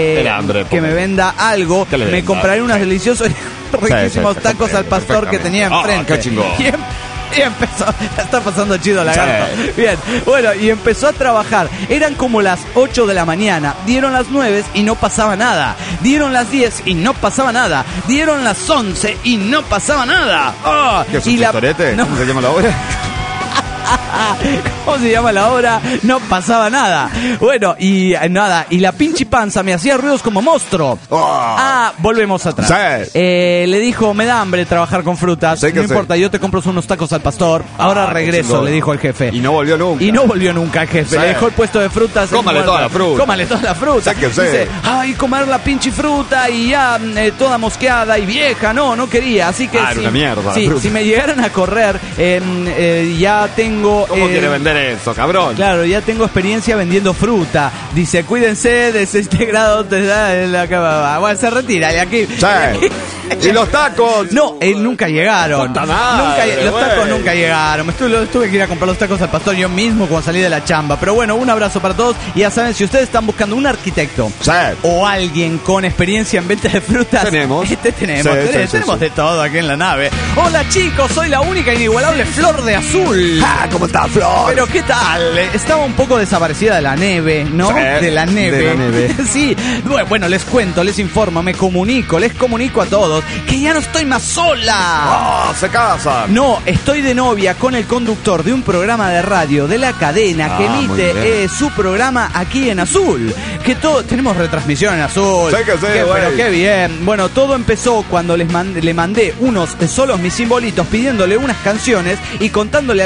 me venda algo, me compraré unos deliciosos riquísimos tacos al pastor que tenía enfrente. ¡Qué chingón! Y empezó, está pasando chido la gata. Bien, bueno, y empezó a trabajar. Eran como las 8 de la mañana. Dieron las 9 y no pasaba nada. Dieron las 10 y no pasaba nada. Dieron las 11 y no pasaba nada. ¿Qué es un chistorete? ¿Cómo se llama la obra? ¿Cómo se llama la obra? No pasaba nada. Bueno, y nada. Y la pinche panza me hacía ruidos como monstruo. Volvemos atrás. Le dijo, me da hambre trabajar con frutas. No importa, yo te compro unos tacos al pastor. Ahora regreso, le dijo el jefe. Y no volvió nunca. El jefe. Le dejó el puesto de frutas. Cómale toda la fruta. Dice, comer la pinche fruta y ya toda mosqueada y vieja. No quería. Así que era una mierda. Si me llegaran a correr, ya tengo... ¿Cómo quiere vender eso, cabrón? Claro, ya tengo experiencia vendiendo fruta. Dice, cuídense de 6 grados. Bueno, se retira de aquí. ¿Y los tacos? No, nunca llegaron. Los tacos nunca llegaron. Tuve que ir a comprar los tacos al pastor yo mismo cuando salí de la chamba. Pero bueno, un abrazo para todos. Y ya saben, si ustedes están buscando un arquitecto o alguien con experiencia en venta de frutas, tenemos de todo aquí en la nave. Hola chicos, soy la única inigualable Flor de Azul. ¿Cómo está, Flor? Pero ¿qué tal? Estaba un poco desaparecida de la nieve, ¿no? De la nieve. Sí. Bueno, les cuento, les informo, les comunico a todos que ya no estoy más sola. Se casan. No, estoy de novia con el conductor de un programa de radio de la cadena que emite su programa aquí en Azul. Que tenemos retransmisión en Azul. Pero qué bien. Bueno, todo empezó cuando le mandé unos solos mis simbolitos pidiéndole unas canciones y contándole algunas cosas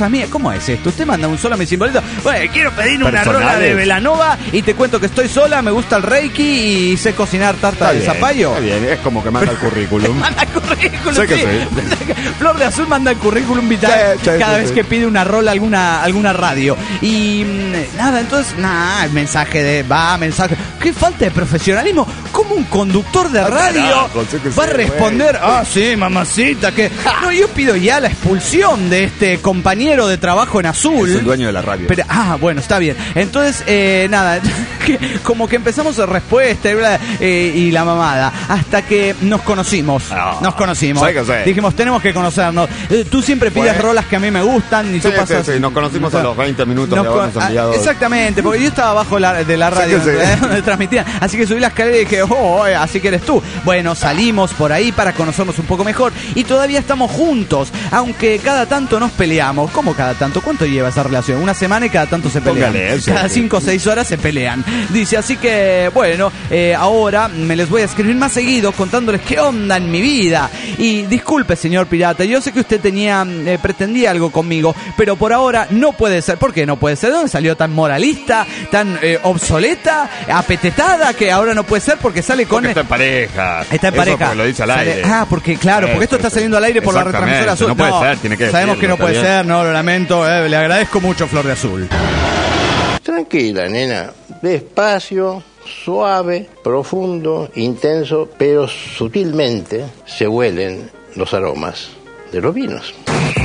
cosas mías. ¿Cómo es esto? Usted manda un solo a mi simbolito. Bueno, quiero pedir una rola de Belanova y te cuento que estoy sola, me gusta el Reiki y sé cocinar tarta de zapallo. Está bien, es como que manda el currículum. Manda el currículum, sé que sí. Flor de Azul manda el currículum vital cada vez que pide una rola alguna radio. Y nada, entonces, mensaje. Qué falta de profesionalismo. ¿Cómo un conductor de radio va a responder? Sí, mamacita, que... No, yo pido ya la expulsión de este compañero de trabajo en azul. Es el dueño de la radio. Pero, bueno, está bien. Entonces, nada, como que empezamos a respuesta y la mamada, hasta que nos conocimos. Dijimos, tenemos que conocernos. Tú siempre pides rolas que a mí me gustan y tú pasas... Sí, nos conocimos a los 20 minutos de habernos enviado. Exactamente, porque yo estaba abajo de la radio donde transmitían, así que subí la escalera y dije, así que eres tú. Bueno, salimos por ahí para conocernos un poco mejor y todavía estamos juntos, aunque cada tanto nos peleamos. ¿Cómo cada tanto? ¿Cuánto lleva esa relación? Una semana y cada tanto se pelean. Cada 5 o 6 horas se pelean. Dice, así que, bueno, ahora me les voy a escribir más seguido contándoles qué onda en mi vida. Y disculpe, señor pirata, yo sé que usted pretendía algo conmigo, pero por ahora no puede ser. ¿Por qué no puede ser? ¿De dónde salió tan moralista, tan obsoleta, apetetada, que ahora no puede ser porque sale con... Porque está en pareja. Está en pareja. Porque lo dice al aire. Porque esto está saliendo al aire por la retransmisora azul. No puede ser, tiene que sabemos que no puede ser, no, lo lamento, le agradezco mucho, Flor de Azul. Tranquila, nena, despacio, suave, profundo, intenso, pero sutilmente se huelen los aromas de los vinos.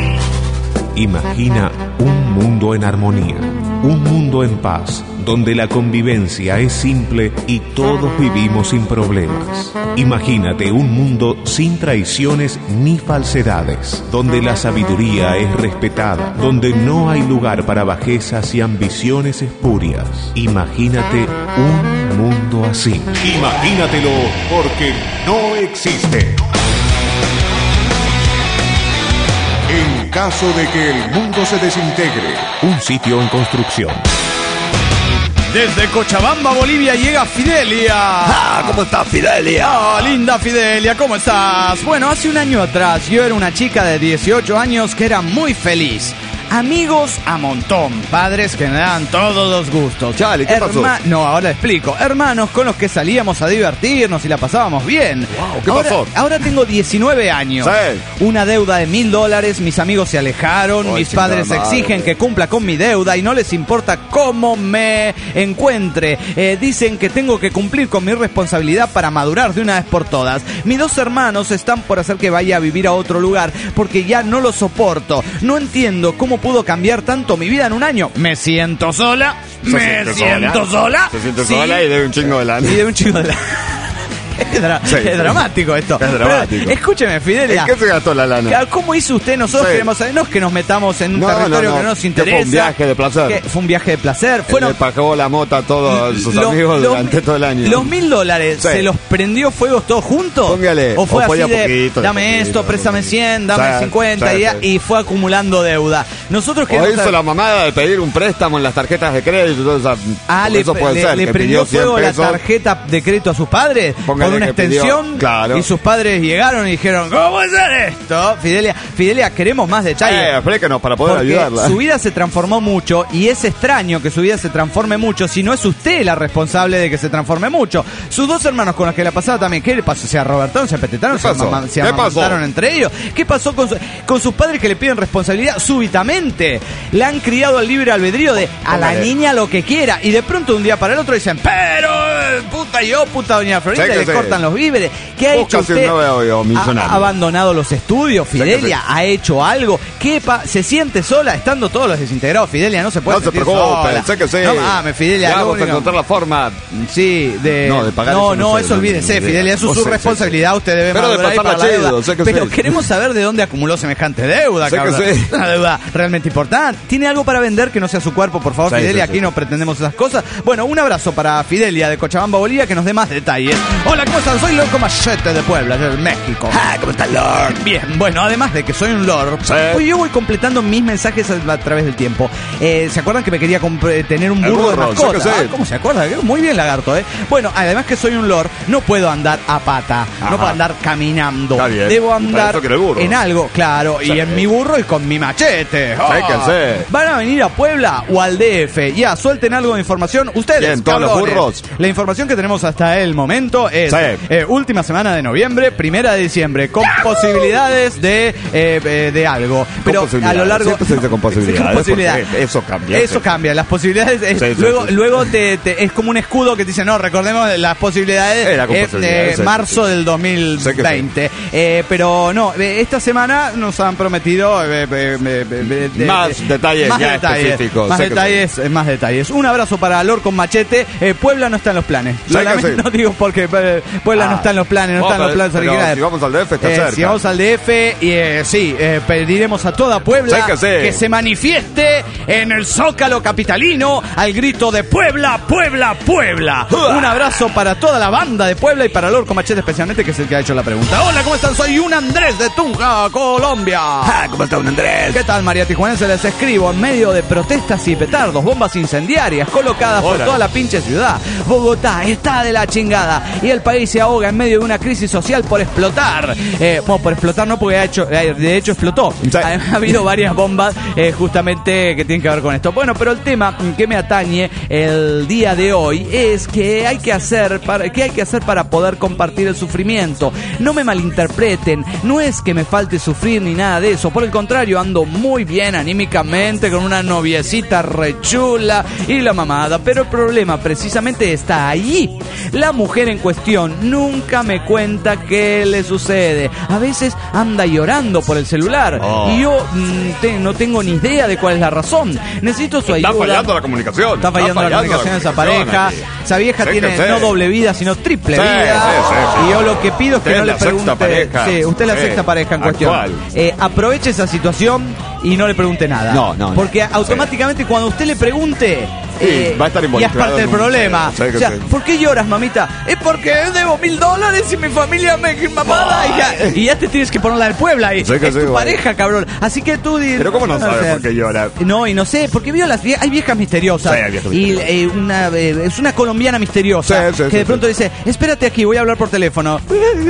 Imagina un mundo en armonía, un mundo en paz, donde la convivencia es simple y todos vivimos sin problemas. Imagínate un mundo sin traiciones ni falsedades, donde la sabiduría es respetada, donde no hay lugar para bajezas y ambiciones espurias. Imagínate un mundo así. Imagínatelo, porque no existe. En caso de que el mundo se desintegre, un sitio en construcción. Desde Cochabamba, Bolivia, llega Fidelia. ¿Cómo estás, Fidelia? Linda Fidelia, ¿cómo estás? Bueno, hace un año atrás yo era una chica de 18 años que era muy feliz. Amigos a montón, padres que me daban todos los gustos. Chale, ¿qué pasó? No, ahora explico. Hermanos con los que salíamos a divertirnos y la pasábamos bien. Wow, ¿qué pasó? Ahora tengo 19 años. Sí. Una deuda de $1,000, mis amigos se alejaron, mis padres exigen que cumpla con mi deuda y no les importa cómo me encuentre. Dicen que tengo que cumplir con mi responsabilidad para madurar de una vez por todas. Mis 2 hermanos están por hacer que vaya a vivir a otro lugar porque ya no lo soporto. No entiendo cómo pudo cambiar tanto mi vida en un año. Me siento sola. Se siente sola y de un chingo de lana. Es dramático esto. Es dramático. Pero, escúcheme, Fidelia. ¿En qué se gastó la lana? ¿Cómo hizo usted? Nosotros queremos saber. No es que nos metamos en un territorio que no nos interesa. Fue un viaje de placer. Fue un viaje de placer. Le pagó la mota a todos sus amigos durante todo el año. ¿Los $1,000 se los prendió fuegos todos juntos? Póngale. ¿O fue así de poquito, dame esto, préstame 100, dame 50 y fue acumulando deuda? Nosotros queremos hizo la mamada de pedir un préstamo en las tarjetas de crédito. Eso puede ser. ¿Le prendió fuego la tarjeta de crédito a sus padres? Con una extensión. Claro. Y sus padres llegaron y dijeron, ¿cómo puede ser esto? Fidelia, queremos más detalles. Explíquenos para poder ayudarla. Su vida se transformó mucho y es extraño que su vida se transforme mucho si no es usted la responsable de que se transforme mucho. Sus 2 hermanos con los que la pasaba también, ¿qué le pasó? ¿Se arrobertaron? ¿Se apetetaron? ¿Se amamantaron entre ellos? ¿Qué pasó con sus padres que le piden responsabilidad súbitamente? La han criado al libre albedrío de a la niña lo que quiera y de pronto de un día para el otro dicen, pero puta doña Florinda, le cortan los víveres. ¿Qué ha hecho usted? ¿Ha abandonado los estudios, Fidelia? ¿Ha hecho algo? ¿Se siente sola estando todos los desintegrados? Fidelia, no se puede sentir sola. Sé que sí. No mames, Fidelia. Vamos a encontrar la forma. Sí, de pagar eso. No, eso olvídese, Fidelia. Eso es su responsabilidad. Usted debe madurar para la deuda. Pero queremos saber de dónde acumuló semejante deuda, cabrón. Una deuda realmente importante. ¿Tiene algo para vender que no sea su cuerpo, por favor, Fidelia? Aquí no pretendemos esas cosas. Bueno, un abrazo para Fidelia de Cochabamba, Bolivia, que nos dé más detalles. Hola, ¿cómo están? Soy Lord Machete de Puebla, de México. ¿Cómo está, Lord? Bien, bueno, además de que soy un Lord, pues yo voy completando mis mensajes a través del tiempo. ¿Se acuerdan que me quería tener un burro de mascota? ¿Cómo se acuerda? Muy bien, lagarto, ¿eh? Bueno, además que soy un Lord, no puedo andar a pata, no puedo andar caminando. Debo andar en algo, claro, y en mi burro y con mi machete. ¿Van a venir a Puebla o al DF? Ya, suelten algo de información. Ustedes, bien, todos los burros. La información que tenemos hasta el momento es última semana de noviembre, 1 de diciembre, con posibilidades de algo. Pero a lo largo... Siempre se dice con posibilidades. Eso cambia. Eso cambia. Las posibilidades... luego es como un escudo que te dice, no, recordemos las posibilidades marzo del 2020. Pero no, esta semana nos han prometido más detalles específicos. Más detalles. Un abrazo para Lord con Machete. Puebla no está en los planes. No digo porque Puebla no está en los planes, no está en los planes originales. Si vamos al DF está cerca. Si vamos al DF, pediremos a toda Puebla que se manifieste en el Zócalo capitalino al grito de Puebla, Puebla, Puebla. Un abrazo para toda la banda de Puebla y para Lord con Machete especialmente, que es el que ha hecho la pregunta. Hola, ¿cómo están? Soy un Andrés de Tunja, Colombia. ¿Cómo está un Andrés? ¿Qué tal, María Tijuanense? Les escribo en medio de protestas y petardos, bombas incendiarias colocadas por toda la pinche ciudad. Bogotá está de la chingada y el país se ahoga en medio de una crisis social por explotar. Por explotar no, porque de hecho explotó. Ha habido varias bombas justamente que tienen que ver con esto. Bueno, pero el tema que me atañe el día de hoy es ¿qué hay que hacer para poder compartir el sufrimiento? No me malinterpreten, no es que me falte sufrir ni nada de eso, por el contrario, ando muy bien anímicamente con una noviecita rechula y la mamada, pero el problema precisamente está allí. La mujer en cuestión nunca me cuenta qué le sucede. A veces anda llorando por el celular y yo no tengo ni idea de cuál es la razón. Necesito su ayuda. Está fallando la comunicación. Está fallando la comunicación de esa pareja. Esa vieja tiene no doble vida, sino triple vida. Y yo lo que pido es que no le pregunte. Usted es la sexta pareja en cuestión. Aproveche esa situación y no le pregunte nada. No. Porque automáticamente cuando usted le pregunte, va a estar involucrado. Y es parte del problema. O sea, ¿por qué lloras, mamita? Es porque debo $1,000 y mi familia me mamada. Y ya te tienes que poner la del Puebla. Y es tu pareja, cabrón. Así que tú... Pero ¿cómo no sabes por qué llora? No, y no sé, porque vio hay viejas misteriosas. Y es una colombiana misteriosa que de pronto dice, espérate aquí, voy a hablar por teléfono.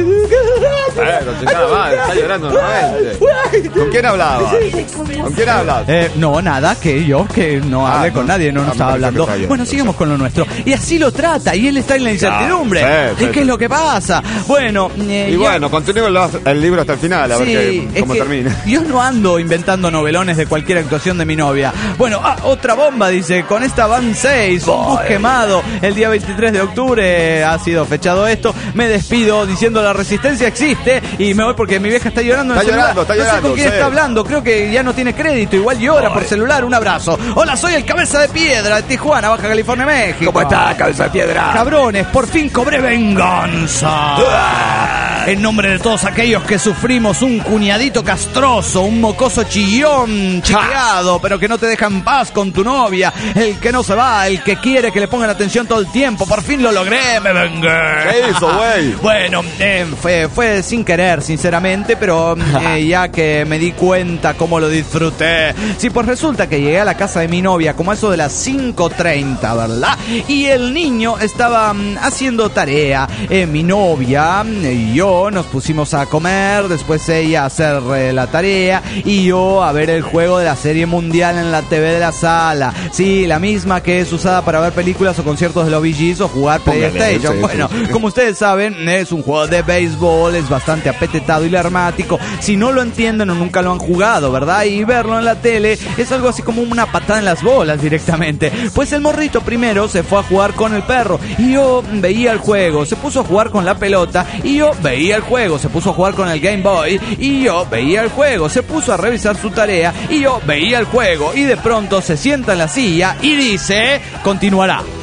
Está llorando nuevamente. ¿Con quién hablabas? ¿Con quién hablas? No, nada, que no hable con nadie, no estaba hablando. Bueno, sigamos con lo nuestro. Y así lo trata, y él está en la incertidumbre. ¿Qué es lo que pasa? Bueno, continúe el libro hasta el final, a ver cómo termina. Yo no ando inventando novelones de cualquier actuación de mi novia. Bueno, otra bomba, dice, con esta van 6, un bus quemado. El día 23 de octubre ha sido fechado esto. Me despido diciendo la resistencia existe y me voy porque mi vieja está llorando en el celular. No sé con quién está hablando, creo que ya no tiene crédito, igual llora por celular. Un abrazo. Hola, soy el Cabeza de Piedra de Tijuana, Baja California, México. ¿Cómo está, Cabeza de Piedra? Cabrones, por fin cobré venganza. En nombre de todos aquellos que sufrimos un cuñadito castroso, un mocoso chiqueado, pero que no te deja en paz con tu novia, el que no se va, el que quiere que le pongan atención todo el tiempo. Por fin lo logré, me vengué. ¿Qué hizo, güey? Bueno, fue sin querer, sinceramente, pero ya que me di cuenta cómo lo disfruté. Sí, pues resulta que llegué a la casa de mi novia como eso de las 5:30, ¿verdad? Y el niño estaba haciendo tarea. Mi novia y yo nos pusimos a comer, después ella a hacer la tarea y yo a ver el juego de la Serie Mundial en la TV de la sala. Sí, la misma que es usada para ver películas o conciertos de los Bee Gees o jugar PlayStation. Bueno, como ustedes saben, es un juego de béisbol, es bastante apetetado y larmático. Si no lo entienden o nunca lo han jugado, ¿verdad? Y verlo en la tele es algo así como una patada en las bolas directamente. Pues el morrito primero se fue a jugar con el perro y yo veía el juego, se puso a jugar con la pelota y yo veía el juego, se puso a jugar con el Game Boy y yo veía el juego, se puso a revisar su tarea y yo veía el juego y de pronto se sienta en la silla y dice, continuará.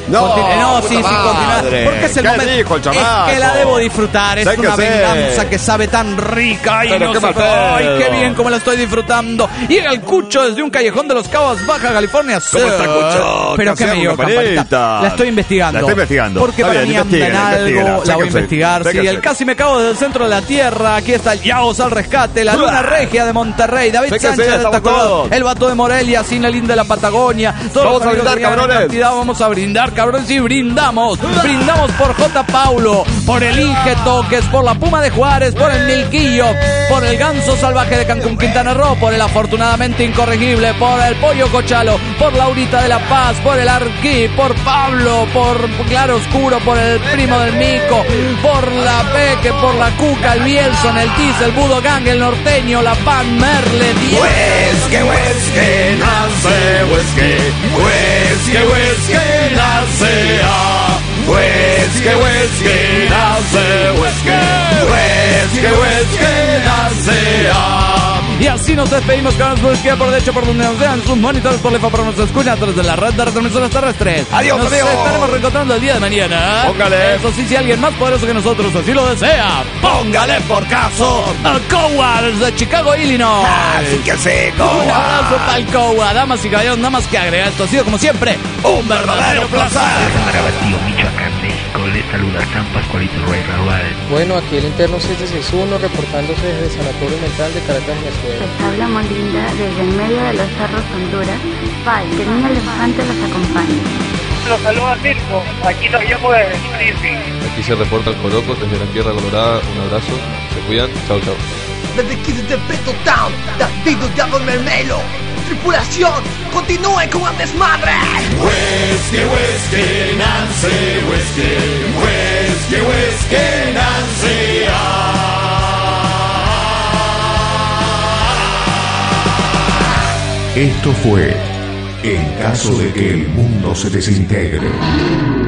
No, sí, continuar. Porque es el momento. Dijo el chamaco? Es que la debo disfrutar. Es una venganza que sabe tan rica. Y no sé, ay, qué bien como la estoy disfrutando. Llega el Cucho desde un callejón de Los Cabos, Baja California. ¿Cómo está, Cucho? Pero que me dio, campanita. La estoy investigando. Porque para mí anda en algo. La voy a investigar. Sí, el casi me cago desde el centro de la tierra. Aquí está el Yaos al rescate. La luna regia de Monterrey. David Sánchez de Tacolado. El vato de Morelia. Cinelín de la Patagonia. Vamos a brindar, cabrones. Vamos a brindar, cabrones. Y brindamos. Brindamos por J. Paulo. Por el Inge Toques. Por la Puma de Juárez. Por el Milquillo. Por el Ganso Salvaje de Cancún, Quintana Roo. Por el afortunadamente incorregible. Por el Pollo Cochalo. Por Laurita de la Paz. Por el Arquí. Por Pablo. Por Claro Oscuro. Por el primo del Mico. Por la Peque. Por la Cuca. El Bielson. El Tiz. El Budo Gang. El Norteño. La Pan Merle. Whisky, whisky, nace whisky. Whisky, whisky, nace whisky, whisky, nace whisky. Whisky, whisky, nace Y así nos despedimos con los Whisky por de hecho por donde nos vean sus monitores por lefa, por nos escuchan a través de la red de retransmisoras terrestres. Adiós, nos estaremos reencontrando el día de mañana. Póngale. Eso sí, si alguien más poderoso que nosotros así lo desea, póngale por caso al Cowa desde Chicago, Illinois. Así que sí, Cowa. Un abrazo para el Cowa. Damas y caballeros, nada más que agregar. Esto ha sido como siempre un verdadero placer. Marabatío, Michoacán, México. Les saluda San Pascualito Rey Raúl. Bueno, aquí el interno 661 reportándose desde el Sanatorio Mental de Caracas, Venezuela. Habla Molinda desde en medio de los cerros Honduras. Pai, que Niño Elefante los acompañe. Los saluda Circo, aquí nos llamo de Frisbee. Aquí se reporta el Coroco desde la Tierra Colorada. Un abrazo, se cuidan, chao, chao. Desde aquí desde Beto Town, David de Mermelo. Tripulación, continúe con el desmadre. Whisky, whisky, Nancy, whisky. Whisky, whisky, Nancy. Esto fue En caso de que el mundo se desintegre.